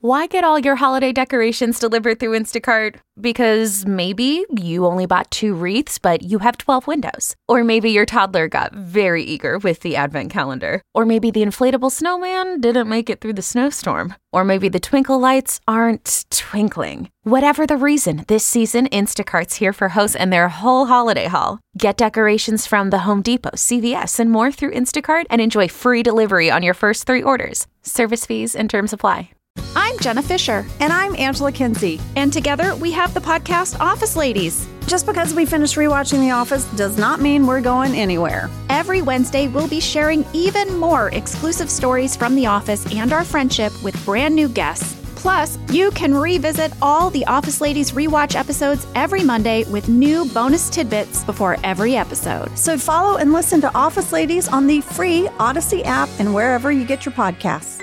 Why get all your holiday decorations delivered through Instacart? Because maybe you only bought 2 wreaths, but you have 12 windows. Or maybe your toddler got very eager with the advent calendar. Or maybe the inflatable snowman didn't make it through the snowstorm. Or maybe the twinkle lights aren't twinkling. Whatever the reason, this season, Instacart's here for hosts and their whole holiday haul. Get decorations from the Home Depot, CVS, and more through Instacart and enjoy free delivery on your first 3 orders. Service fees and terms apply. I'm Jenna Fisher. And I'm Angela Kinsey. And together we have the podcast Office Ladies. Just because we finished rewatching The Office does not mean we're going anywhere. Every Wednesday, we'll be sharing even more exclusive stories from The Office and our friendship with brand new guests. Plus, you can revisit all the Office Ladies rewatch episodes every Monday with new bonus tidbits before every episode. So follow and listen to Office Ladies on the free Odyssey app and wherever you get your podcasts.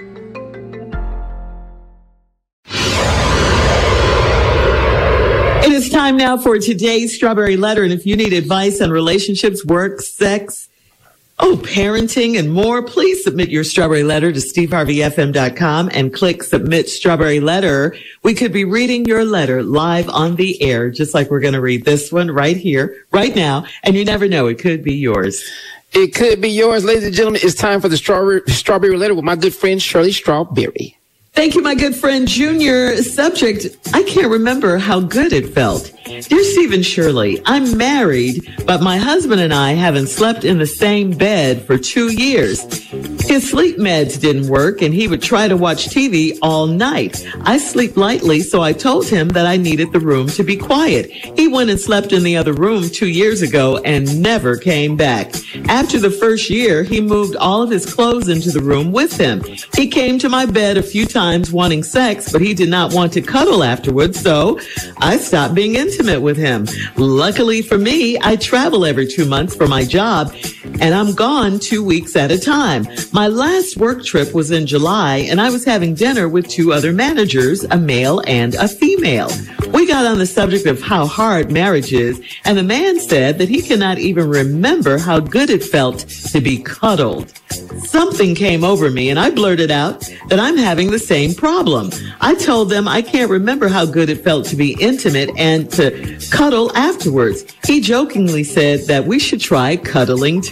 It is time now for today's Strawberry Letter. And if you need advice on relationships, work, sex, parenting, and more, please submit your Strawberry Letter to steveharveyfm.com and click Submit Strawberry Letter. We could be reading your letter live on the air, just like we're going to read this one right here, right now. And you never know, it could be yours. It could be yours, ladies and gentlemen. It's time for the Strawberry Letter with my good friend, Shirley Strawberry. Thank you, my good friend, Junior. Subject, I can't remember how good it felt. Dear Steve and Shirley, I'm married, but my husband and I haven't slept in the same bed for 2 years. His sleep meds didn't work, and he would try to watch TV all night. I sleep lightly, so I told him that I needed the room to be quiet. He went and slept in the other room 2 years ago and never came back. After the first year, he moved all of his clothes into the room with him. He came to my bed a few times wanting sex, but he did not want to cuddle afterwards, so I stopped being intimate with him. Luckily for me, I travel every 2 months for my job, and I'm gone 2 weeks at a time. My last work trip was in July, and I was having dinner with 2 other managers, a male and a female. We got on the subject of how hard marriage is, and the man said that he cannot even remember how good it felt to be cuddled. Something came over me, and I blurted out that I'm having the same problem. I told them I can't remember how good it felt to be intimate and to cuddle afterwards. He jokingly said that we should try cuddling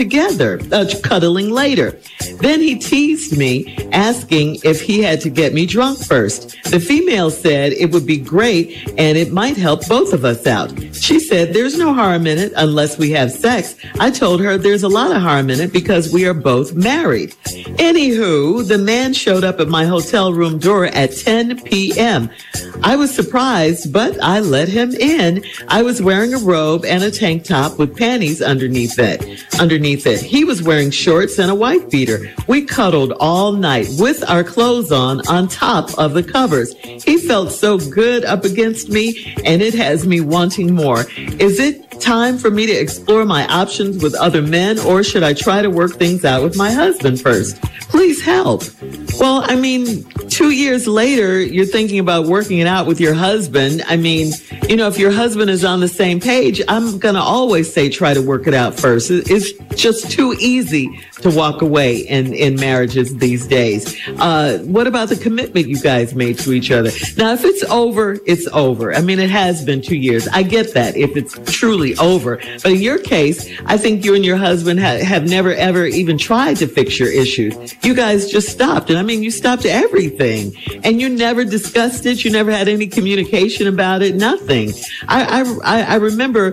later. Then he teased me, asking if he had to get me drunk first. The female said it would be great and it might help both of us out. She said there's no harm in it unless we have sex. I told her there's a lot of harm in it because we are both married. Anywho, the man showed up at my hotel room door at 10 p.m. I was surprised, but I let him in. I was wearing a robe and a tank top with panties underneath it. He was wearing shorts and a wife beater. We cuddled all night with our clothes on top of the covers. He felt so good up against me, and it has me wanting more. Is it time for me to explore my options with other men, or should I try to work things out with my husband first? Please help. Well, 2 years later, you're thinking about working it out with your husband. If your husband is on the same page, I'm going to always say try to work it out first. It's just too easy to walk away in marriages these days. What about the commitment you guys made to each other? Now, if it's over, it's over. It has been 2 years. I get that if it's truly over. But in your case, I think you and your husband have never, ever even tried to fix your issues. You guys just stopped. And you stopped everything. And you never discussed it. You never had any communication about it. Nothing. I remember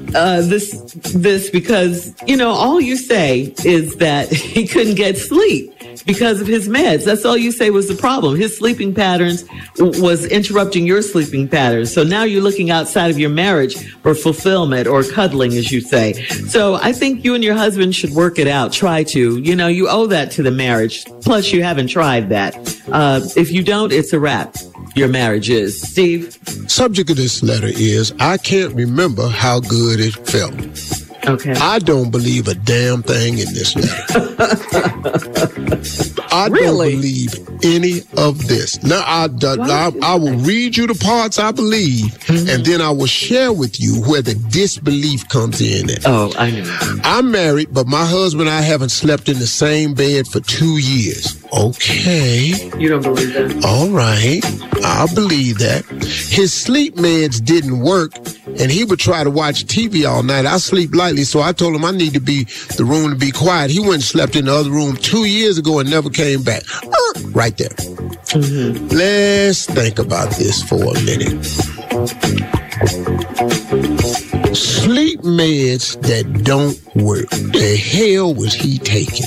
this because, all you say is that he couldn't get sleep because of his meds. That's all you say was the problem. His sleeping patterns was interrupting your sleeping patterns. So now you're looking outside of your marriage for fulfillment or cuddling, as you say. So I think you and your husband should work it out. Try to. You owe that to the marriage. Plus, you haven't tried that. If you don't, it's a wrap. Your marriage is. Steve? Subject of this letter is, I can't remember how good it felt. Okay. I don't believe a damn thing in this letter. I don't believe any of this. Now, I will read you the parts I believe, and then I will share with you where the disbelief comes in at. Oh, I know. I'm married, but my husband and I haven't slept in the same bed for 2 years. Okay. You don't believe that? All right. I'll believe that. His sleep meds didn't work, and he would try to watch TV all night. I sleep lightly, so I told him I need the room to be quiet. He went and slept in the other room 2 years ago and never came back. Right there. Mm-hmm. Let's think about this for a minute. Sleep meds that don't work. The hell was he taking?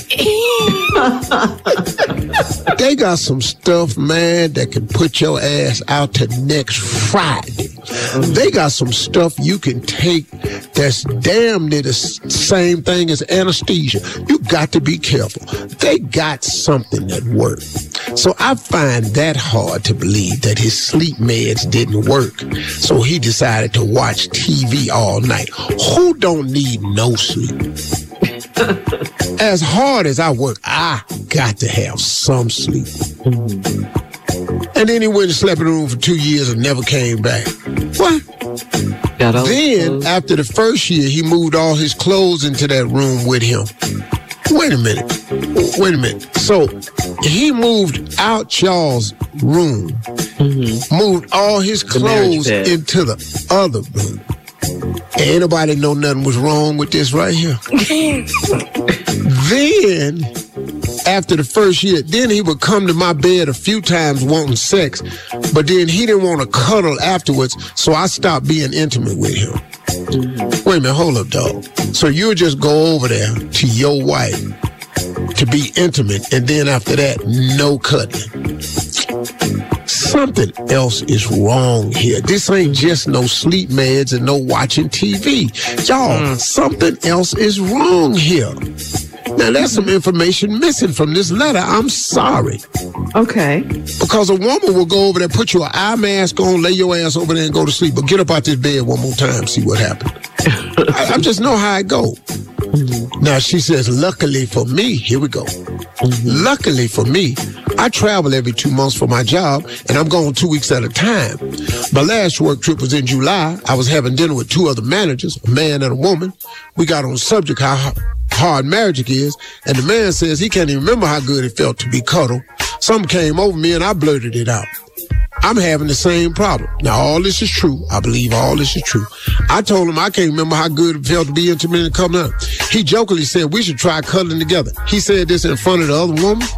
They got some stuff, man, that can put your ass out to next Friday. They got some stuff you can take that's damn near the same thing as anesthesia. You got to be careful. They got something that works. So I find that hard to believe that his sleep meds didn't work. So he decided to watch TV all night. Who don't need no sleep? As hard as I work, I got to have some sleep. And then he went and slept in the room for 2 years and never came back. What? Then, after the first year, he moved all his clothes into that room with him. Wait a minute. So, he moved out y'all's room, moved all his clothes into the other room. Ain't nobody know nothing was wrong with this right here. Then, after the first year, then he would come to my bed a few times wanting sex, but then he didn't want to cuddle afterwards, so I stopped being intimate with him. Wait a minute, hold up, dog. So you would just go over there to your wife to be intimate, and then after that, no cuddling. Something else is wrong here. This ain't just no sleep meds and no watching TV. Y'all, something else is wrong here. Now, there's some information missing from this letter. I'm sorry. Okay. Because a woman will go over there, put your eye mask on, lay your ass over there and go to sleep. But get up out this bed one more time, see what happened. I just know how it go. Now, she says, luckily for me, here we go. Luckily for me, I travel every 2 months for my job, and I'm gone 2 weeks at a time. My last work trip was in July. I was having dinner with 2 other managers, a man and a woman. We got on the subject how hard marriage is, and the man says he can't even remember how good it felt to be cuddled. Something came over me, and I blurted it out. I'm having the same problem. Now, all this is true. I believe all this is true. I told him I can't remember how good it felt to be intimate and come out. He jokingly said we should try cuddling together. He said this in front of the other woman.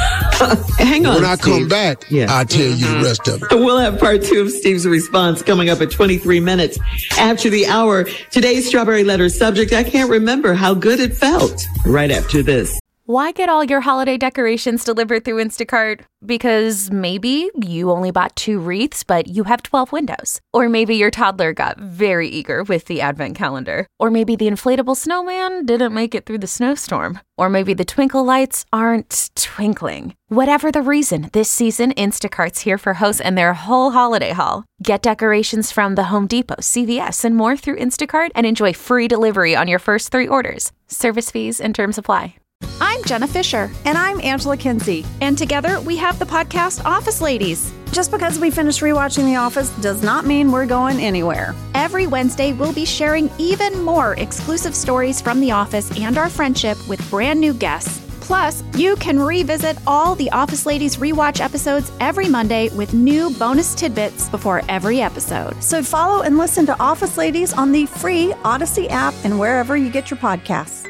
Hang on, when I come back, I'll tell you the rest of it. We'll have part 2 of Steve's response coming up at 23 minutes after the hour. Today's Strawberry Letter subject, I can't remember how good it felt. Right after this. Why get all your holiday decorations delivered through Instacart? Because maybe you only bought 2 wreaths, but you have 12 windows. Or maybe your toddler got very eager with the advent calendar. Or maybe the inflatable snowman didn't make it through the snowstorm. Or maybe the twinkle lights aren't twinkling. Whatever the reason, this season, Instacart's here for hosts and their whole holiday haul. Get decorations from the Home Depot, CVS, and more through Instacart and enjoy free delivery on your first 3 orders. Service fees and terms apply. I'm Jenna Fisher. And I'm Angela Kinsey. And together we have the podcast Office Ladies. Just because we finished rewatching The Office does not mean we're going anywhere. Every Wednesday, we'll be sharing even more exclusive stories from The Office and our friendship with brand new guests. Plus, you can revisit all the Office Ladies rewatch episodes every Monday with new bonus tidbits before every episode. So follow and listen to Office Ladies on the free Odyssey app and wherever you get your podcasts.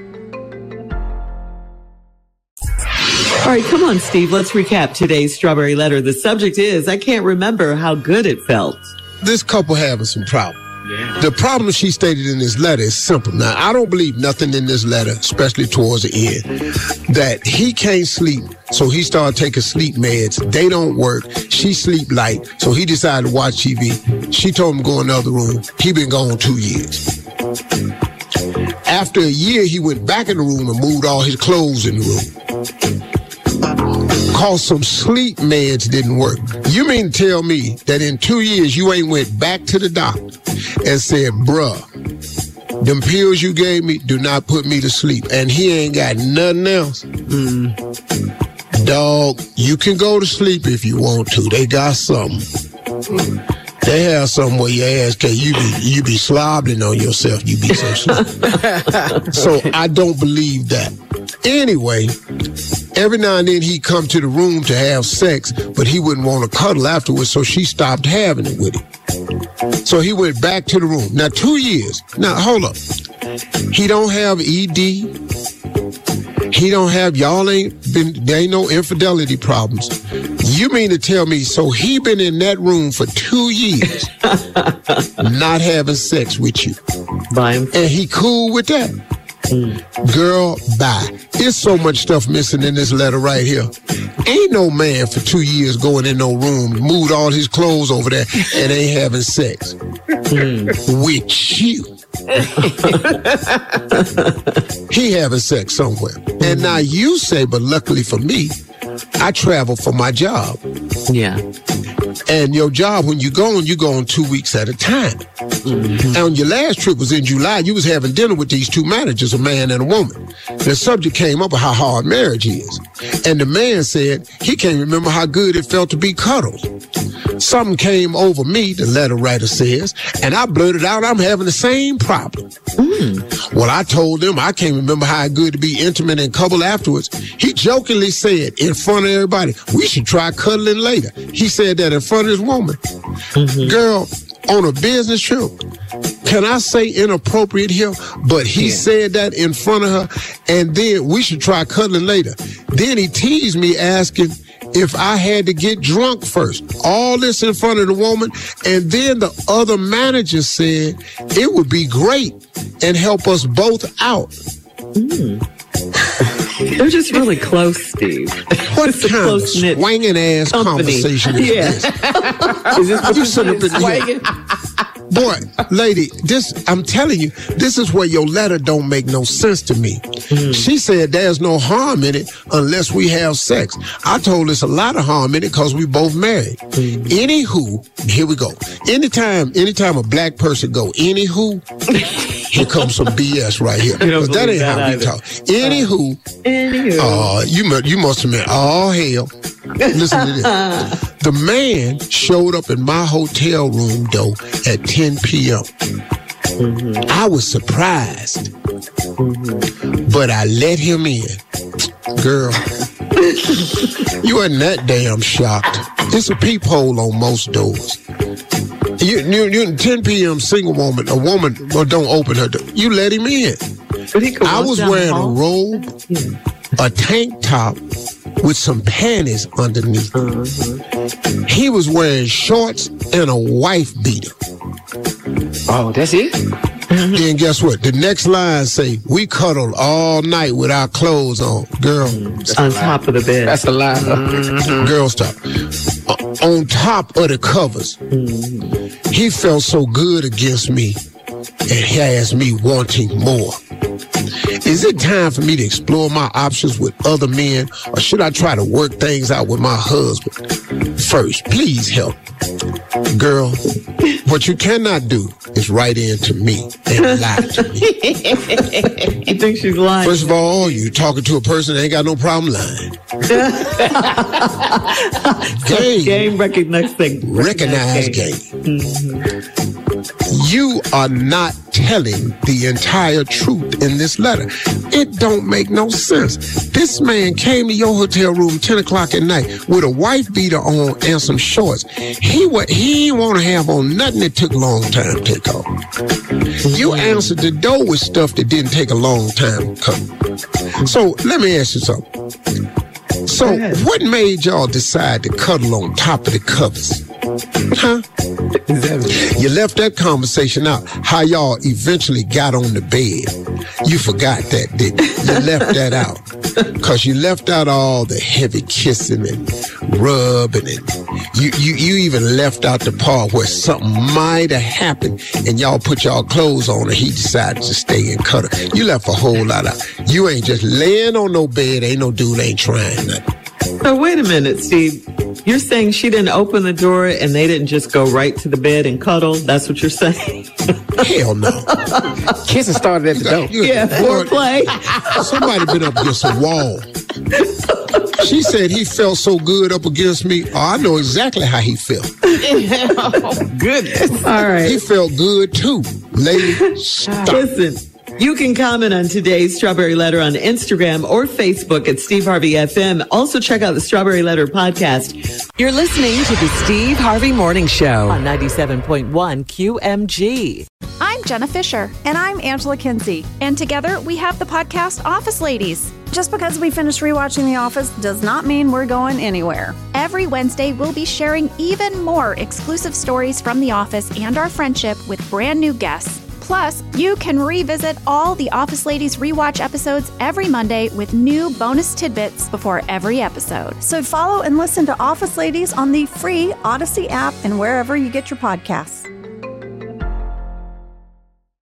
All right, come on, Steve. Let's recap today's Strawberry Letter. The subject is, I can't remember how good it felt. This couple having some problems. Yeah. The problem she stated in this letter is simple. Now, I don't believe nothing in this letter, especially towards the end, that he can't sleep, so he started taking sleep meds. They don't work. She sleep light, so he decided to watch TV. She told him to go in the other room. He been gone 2 years. After a year, he went back in the room and moved all his clothes in the room. Cause some sleep meds didn't work. You mean to tell me that in 2 years you ain't went back to the doctor and said, bruh, them pills you gave me do not put me to sleep. And he ain't got nothing else. Dog, you can go to sleep if you want to. They got something. They have something where your ass can you be slobbering on yourself. You be so slow. So I don't believe that. Anyway, every now and then he'd come to the room to have sex, but he wouldn't want to cuddle afterwards, so she stopped having it with him. So he went back to the room. Now, 2 years. Now, hold up. He don't have ED. He don't have, there ain't no infidelity problems. You mean to tell me, so he been in that room for 2 years not having sex with you? By him. And he cool with that? Girl, bye. There's so much stuff missing in this letter right here. Ain't no man for 2 years going in no room, moved all his clothes over there, and ain't having sex with you. He having sex somewhere. And now you say, but luckily for me, I travel for my job. Yeah. And your job, when you go on 2 weeks at a time. And on your last trip was in July, you was having dinner with these two managers, a man and a woman. The subject came up of how hard marriage is. And the man said he can't remember how good it felt to be cuddled. Something came over me, the letter writer says, and I blurted out I'm having the same problem. Well, I told him I can't remember how good to be intimate and couple afterwards. He jokingly said in front of everybody, we should try cuddling later. He said that in front of his woman. Girl, on a business trip, can I say inappropriate here? But he said that in front of her, and then we should try cuddling later. Then he teased me asking if I had to get drunk first. All this in front of the woman. And then the other manager said it would be great and help us both out. They're just really close, Steve. What kind of swinging ass conversation is this? Is this what you sit up in here? Boy, lady, I'm telling you, this is where your letter don't make no sense to me. She said there's no harm in it unless we have sex. I told us a lot of harm in it because we both married. Anywho, here we go. Anytime a black person go, anywho, here comes some BS right here. Because that ain't how we talk. Anywho. You must have meant all hell. Listen to this. The man showed up in my hotel room, though, at 10 p.m. I was surprised, but I let him in. Girl, you wasn't that damn shocked. It's a peephole on most doors. You 10 p.m. single woman, a woman, well, don't open her door. You let him in. I was wearing a robe, a tank top, with some panties underneath. He was wearing shorts and a wife beater. Oh, that's it? Then guess what? The next line say, we cuddled all night with our clothes on. Girl. On top of the bed. That's a lie. Girl, stop. On top of the covers. He felt so good against me and he has me wanting more. Is it time for me to explore my options with other men, or should I try to work things out with my husband first? Please help. Girl, what you cannot do is write in to me and lie to me. You think she's lying? First of all, you talking to a person that ain't got no problem lying. Game recognize game. You are not telling the entire truth in this letter. It don't make no sense. This man came to your hotel room 10 o'clock at night with a wife beater on and some shorts. He didn't want to have on nothing that took a long time to take off. You answered the door with stuff that didn't take a long time to come. So let me ask you something. So what made y'all decide to cuddle on top of the covers? Huh? You left that conversation out, how y'all eventually got on the bed. You forgot that, didn't you? You left that out. Because you left out all the heavy kissing and rubbing, and you even left out the part where something might have happened and y'all put y'all clothes on and he decided to stay and cuddle. You left a whole lot out. You ain't just laying on no bed, ain't no dude ain't trying nothing. So wait a minute, Steve. You're saying she didn't open the door and they didn't just go right to the bed and cuddle? That's what you're saying? Hell no. Kissing started at the door. Yeah, foreplay. Somebody been up against a wall. She said he felt so good up against me. Oh, I know exactly how he felt. Oh, goodness. All right. He felt good too. Lady, stop. Listen, you can comment on today's Strawberry Letter on Instagram or Facebook at Steve Harvey FM. Also, check out the Strawberry Letter podcast. You're listening to the Steve Harvey Morning Show on 97.1 QMG. I'm Jenna Fisher. And I'm Angela Kinsey. And together we have the podcast Office Ladies. Just because we finished rewatching The Office does not mean we're going anywhere. Every Wednesday, we'll be sharing even more exclusive stories from The Office and our friendship with brand new guests. Plus, you can revisit all the Office Ladies rewatch episodes every Monday with new bonus tidbits before every episode. So follow and listen to Office Ladies on the free Odyssey app and wherever you get your podcasts.